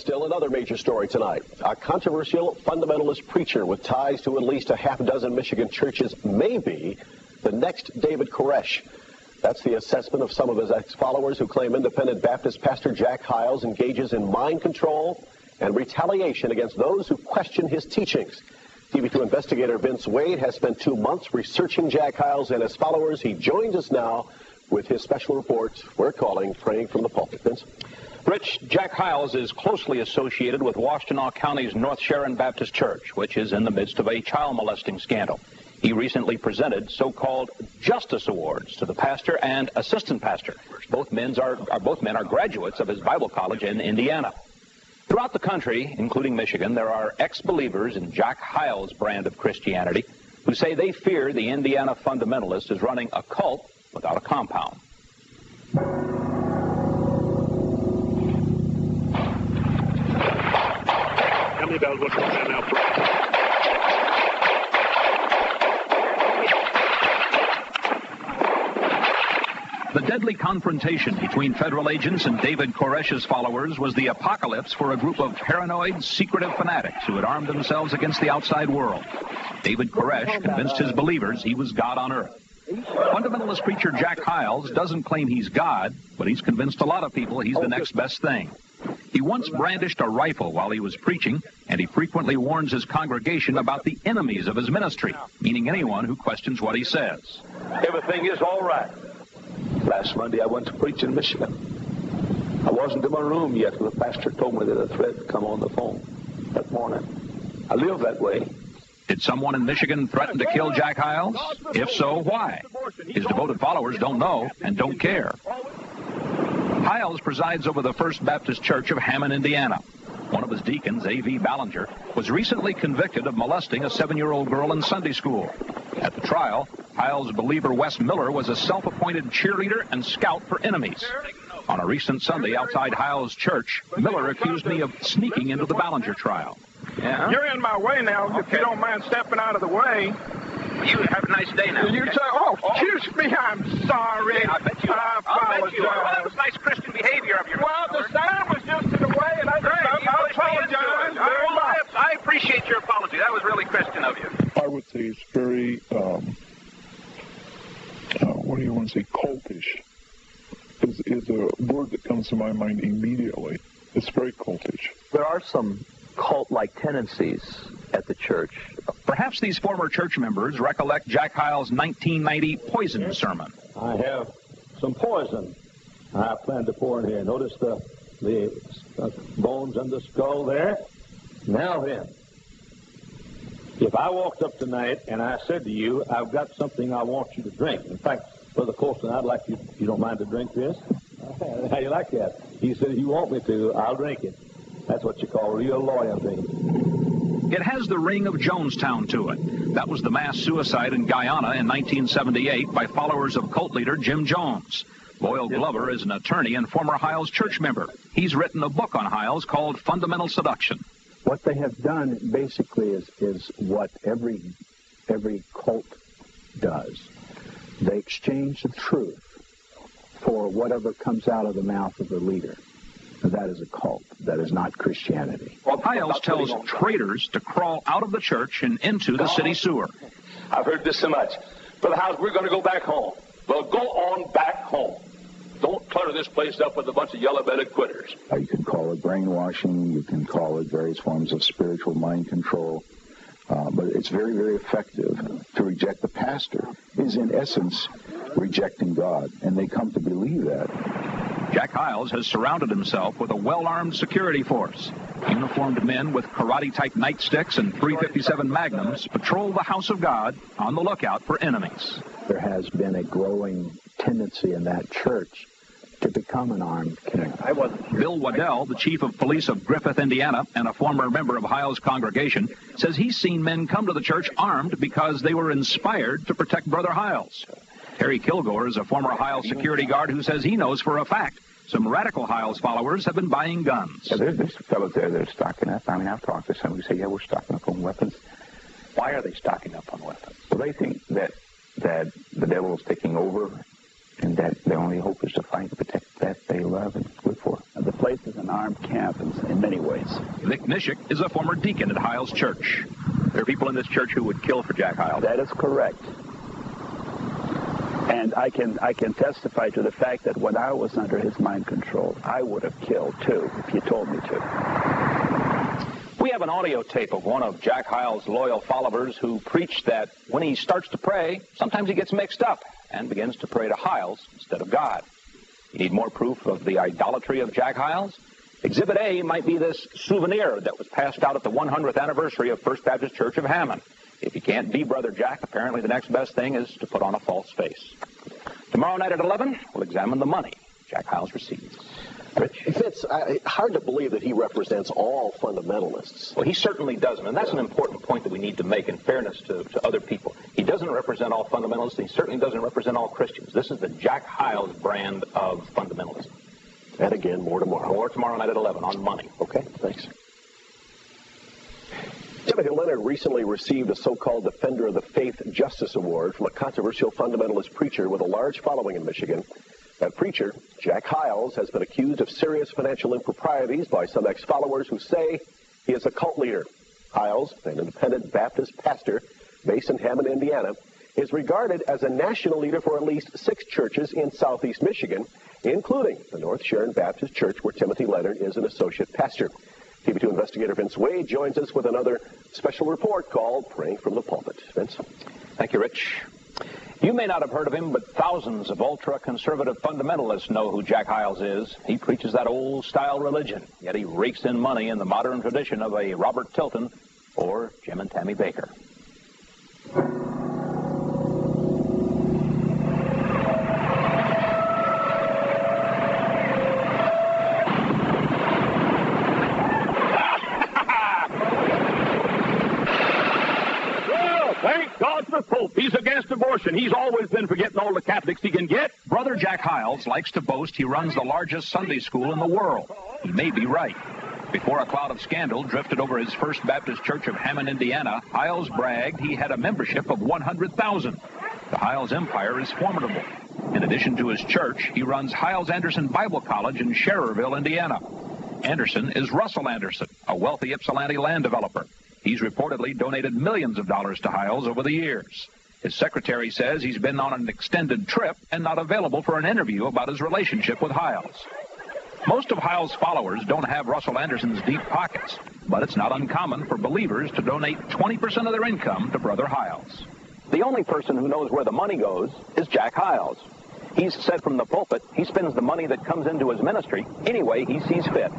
still another major story tonight. A controversial fundamentalist preacher with ties to at least a half dozen Michigan churches may be the next David Koresh. That's the assessment of some of his ex-followers who claim independent Baptist pastor Jack Hyles engages in mind control and retaliation against those who question his teachings. TV2 investigator Vince Wade has spent 2 months researching Jack Hyles and his followers. He joins us now with his special report we're calling Praying from the Pulpit. Vince? Rich, Jack Hyles is closely associated with Washtenaw County's North Sharon Baptist Church, which is in the midst of a child molesting scandal. He recently presented so-called Justice Awards to the pastor and assistant pastor. Both men are graduates of his Bible college in Indiana. Throughout the country, including Michigan, there are ex-believers in Jack Hyles' brand of Christianity who say they fear the Indiana fundamentalist is running a cult without a compound. How many bells? What's going on now? The deadly confrontation between federal agents and David Koresh's followers was the apocalypse for a group of paranoid, secretive fanatics who had armed themselves against the outside world. David Koresh convinced his believers he was God on earth. Fundamentalist preacher Jack Hyles doesn't claim he's God, but he's convinced a lot of people he's the next best thing. He once brandished a rifle while he was preaching, and he frequently warns his congregation about the enemies of his ministry, meaning anyone who questions what he says. Everything is all right. Last Monday I went to preach in Michigan. I wasn't in my room yet when the pastor told me that a threat had come on the phone that morning. I live that way. Did someone in Michigan threaten to kill Jack Hyles? If so, why? His devoted followers don't know and don't care. Hyles presides over the First Baptist Church of Hammond, Indiana. One of his deacons, A.V. Ballinger, was recently convicted of molesting a 7-year-old girl in Sunday school. At the trial, Hyles' believer Wes Miller was a self-appointed cheerleader and scout for enemies. On a recent Sunday outside Hyles' church, Miller accused me of sneaking into the Ballinger trial. Yeah? You're in my way now. If you don't mind stepping out of the way. You have a nice day now. You say, excuse me, I'm sorry. Yeah, I bet you. I apologize. Well, that was nice Christian behavior of yours. Well, the sign was just in the way, and I apologize very much. I appreciate your apology. That was really Christian of you. I would say it's very, what do you want to say, cultish is a word that comes to my mind immediately. It's very cultish. There are some cult-like tendencies at the church. Perhaps these former church members recollect Jack Hyles' 1990 poison sermon. I have some poison I plan to pour in here. Notice the bones and the skull there. Now then, if I walked up tonight and I said to you, I've got something I want you to drink. In fact, Brother Colston, I'd like you, if you don't mind to drink this. How you like that? He said, if you want me to, I'll drink it. That's what you call real loyalty. It has the ring of Jonestown to it. That was the mass suicide in Guyana in 1978 by followers of cult leader Jim Jones. Boyle Glover is an attorney and former Hyles church member. He's written a book on Hyles called Fundamental Seduction. What they have done basically is what every cult does. They exchange the truth for whatever comes out of the mouth of the leader. That is a cult. That is not Christianity. Hyles tells traitors to crawl out of the church and into the city sewer. I've heard this so much. Brother Hyles, we're going to go back home. Well, go on back home. Don't clutter this place up with a bunch of yellow-bellied quitters. You can call it brainwashing. You can call it various forms of spiritual mind control. But it's very, very effective. To reject the pastor is, in essence, rejecting God. And they come to believe that. Jack Hyles has surrounded himself with a well-armed security force. Uniformed men with karate-type nightsticks and .357 Magnums patrol the house of God on the lookout for enemies. There has been a growing tendency in that church to become an armed king. Bill Waddell, the chief of police of Griffith, Indiana, and a former member of Hyles' congregation, says he's seen men come to the church armed because they were inspired to protect Brother Hyles. Terry Kilgore is a former Hyles security guard who says he knows for a fact some radical Hyles followers have been buying guns. Yeah, there's fellows there that are stocking up. I mean, I've talked to some who say, yeah, we're stocking up on weapons. Why are they stocking up on weapons? Well, they think that the devil is taking over and that their only hope is to find to protect that they love and live for. The place is an armed camp in many ways. Vic Nishik is a former deacon at Hiles Church. There are people in this church who would kill for Jack Hiles. That is correct. And I can testify to the fact that when I was under his mind control, I would have killed, too, if you told me to. We have an audio tape of one of Jack Hiles' loyal followers who preached that when he starts to pray, sometimes he gets mixed up and begins to pray to Hiles instead of God. You need more proof of the idolatry of Jack Hiles? Exhibit A might be this souvenir that was passed out at the 100th anniversary of First Baptist Church of Hammond. If you can't be Brother Jack, apparently the next best thing is to put on a false face. Tomorrow night at 11, we'll examine the money Jack Hiles receives. Rich? Fitz, hard to believe that he represents all fundamentalists. Well, he certainly doesn't, and that's an important point that we need to make in fairness to other people. He doesn't represent all fundamentalists. He certainly doesn't represent all Christians. This is the Jack Hiles brand of fundamentalism. And again, more tomorrow. More tomorrow night at 11 on money. Okay, thanks. Timothy Leonard recently received a so-called Defender of the Faith Justice Award from a controversial fundamentalist preacher with a large following in Michigan. That preacher, Jack Hiles, has been accused of serious financial improprieties by some ex-followers who say he is a cult leader. Hiles, an independent Baptist pastor based in Hammond, Indiana, is regarded as a national leader for at least 6 churches in southeast Michigan, including the North Sharon Baptist Church, where Timothy Leonard is an associate pastor. TV2 investigator Vince Wade joins us with another special report called Praying from the Pulpit. Vince? Thank you, Rich. You may not have heard of him, but thousands of ultra-conservative fundamentalists know who Jack Hiles is. He preaches that old-style religion, yet he rakes in money in the modern tradition of a Robert Tilton or Jim and Tammy Baker. Thank God for Pope. He's against abortion. He's always been for getting all the Catholics he can get. Brother Jack Hiles likes to boast he runs the largest Sunday school in the world. He may be right. Before a cloud of scandal drifted over his First Baptist Church of Hammond, Indiana, Hiles bragged he had a membership of 100,000. The Hiles empire is formidable. In addition to his church, he runs Hiles Anderson Bible College in Schererville, Indiana. Anderson is Russell Anderson, a wealthy Ypsilanti land developer. He's reportedly donated millions of dollars to Hiles over the years. His secretary says he's been on an extended trip and not available for an interview about his relationship with Hiles. Most of Hiles' followers don't have Russell Anderson's deep pockets, but it's not uncommon for believers to donate 20% of their income to Brother Hiles. The only person who knows where the money goes is Jack Hiles. He's said from the pulpit he spends the money that comes into his ministry any way he sees fit.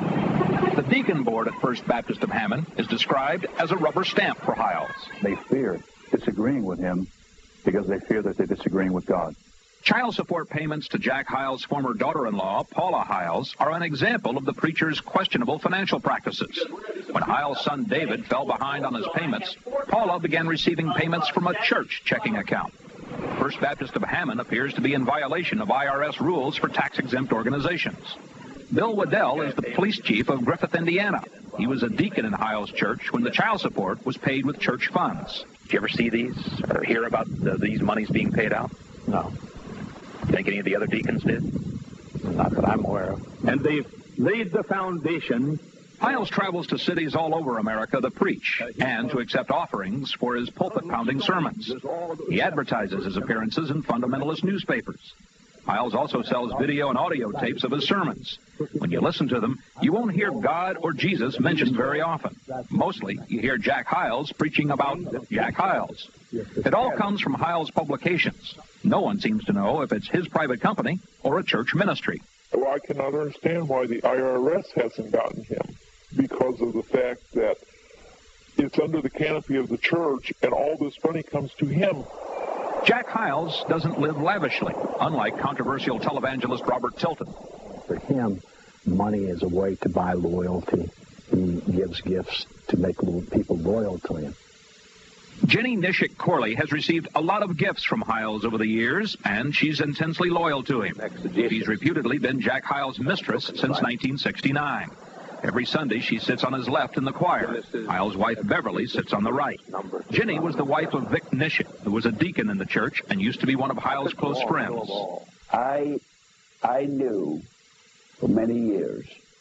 The deacon board at First Baptist of Hammond is described as a rubber stamp for Hiles. They fear disagreeing with him because they fear that they're disagreeing with God. Child support payments to Jack Hiles' former daughter-in-law, Paula Hiles, are an example of the preacher's questionable financial practices. When Hiles' son David fell behind on his payments, Paula began receiving payments from a church checking account. First Baptist of Hammond appears to be in violation of IRS rules for tax-exempt organizations. Bill Waddell is the police chief of Griffith, Indiana. He was a deacon in Hiles Church when the child support was paid with church funds. Did you ever see these or hear about these monies being paid out? No. You think any of the other deacons did? Not that I'm aware of. And they've laid the foundation. Hiles travels to cities all over America to preach and to accept offerings for his pulpit-pounding sermons. He advertises his appearances in fundamentalist newspapers. Hiles also sells video and audio tapes of his sermons. When you listen to them, you won't hear God or Jesus mentioned very often. Mostly, you hear Jack Hiles preaching about Jack Hiles. It all comes from Hiles Publications. No one seems to know if it's his private company or a church ministry. Well, I cannot understand why the IRS hasn't gotten him, because of the fact that it's under the canopy of the church and all this money comes to him. Jack Hiles doesn't live lavishly, unlike controversial televangelist Robert Tilton. For him, money is a way to buy loyalty. He gives gifts to make people loyal to him. Jenny Nishik Corley has received a lot of gifts from Hiles over the years, and she's intensely loyal to him. She's reputedly been Jack Hiles' mistress since 1969. Every Sunday, she sits on his left in the choir. Hiles' wife, Beverly, sits on the right. Jenny was the wife of Vic Nishik, who was a deacon in the church and used to be one of Hiles' close friends. I knew for many years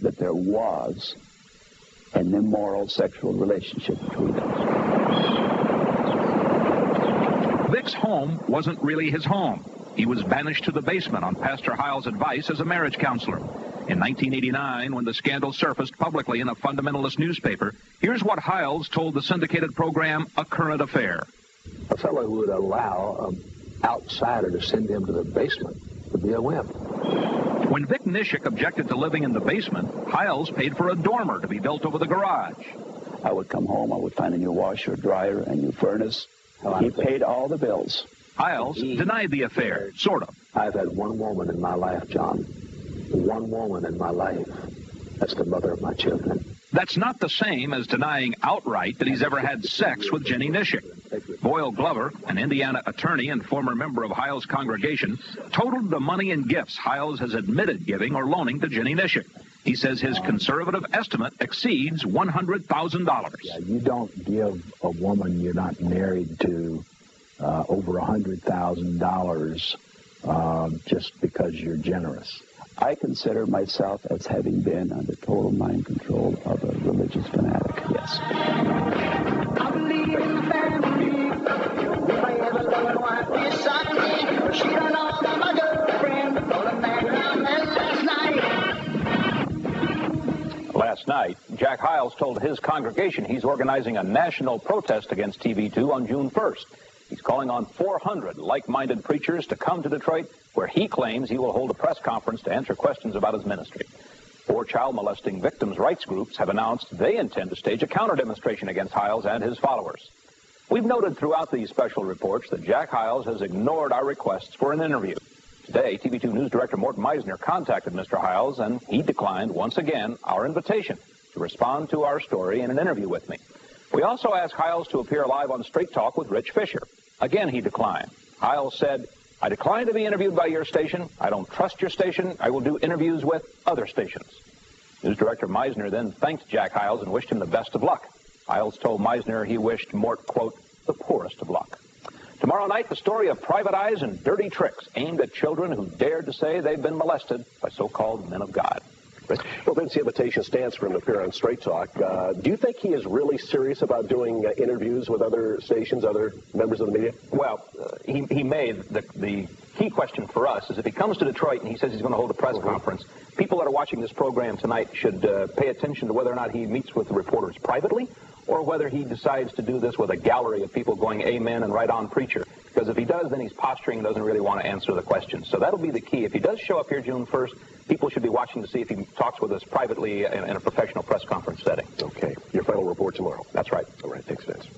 that there was an immoral sexual relationship between us. Vic's home wasn't really his home. He was banished to the basement on Pastor Hyles' advice as a marriage counselor. In 1989, when the scandal surfaced publicly in a fundamentalist newspaper, here's what Hyles told the syndicated program A Current Affair. A fellow who would allow an outsider to send him to the basement would be a wimp. When Vic Nishik objected to living in the basement, Hyles paid for a dormer to be built over the garage. I would come home, I would find a new washer, dryer, a new furnace. He paid all the bills. Hyles denied the affair, sort of. I've had one woman in my life, John. One woman in my life. That's the mother of my children. That's not the same as denying outright that he's ever had sex with Jenny Nishik. Boyle Glover, an Indiana attorney and former member of Hyles' congregation, totaled the money and gifts Hyles has admitted giving or loaning to Jenny Nishik. He says his conservative estimate exceeds $100,000. Yeah, you don't give a woman you're not married to over $100,000 just because you're generous. I consider myself as having been under total mind control of a religious fanatic, yes. I believe in the family. If I ever love a wife beside me, she don't know that my girlfriend before the man around there last night. Last night, Jack Hyles told his congregation he's organizing a national protest against TV2 on June 1st. He's calling on 400 like-minded preachers to come to Detroit, where he claims he will hold a press conference to answer questions about his ministry. 4 child molesting victims' rights groups have announced they intend to stage a counter-demonstration against Hyles and his followers. We've noted throughout these special reports that Jack Hyles has ignored our requests for an interview. Today, TV2 News Director Mort Meisner contacted Mr. Hyles, and he declined once again our invitation to respond to our story in an interview with me. We also asked Hyles to appear live on Straight Talk with Rich Fisher. Again, he declined. Hyles said, "I decline to be interviewed by your station. I don't trust your station. I will do interviews with other stations." News Director Meisner then thanked Jack Hyles and wished him the best of luck. Hyles told Meisner he wished Mort, quote, the poorest of luck. Tomorrow night, the story of private eyes and dirty tricks aimed at children who dared to say they've been molested by so-called men of God. Well, Vince, the invitation stands for him to appear on Straight Talk. Do you think he is really serious about doing interviews with other stations, other members of the media? Well, he may. The key question for us is if he comes to Detroit and he says he's going to hold a press conference, people that are watching this program tonight should pay attention to whether or not he meets with the reporters privately or whether he decides to do this with a gallery of people going amen and right on preacher. Because if he does, then he's posturing and doesn't really want to answer the questions. So that'll be the key. If he does show up here June 1st, people should be watching to see if he talks with us privately in a professional press conference setting. Okay. Your final report tomorrow. That's right. All right. Thanks, Vince.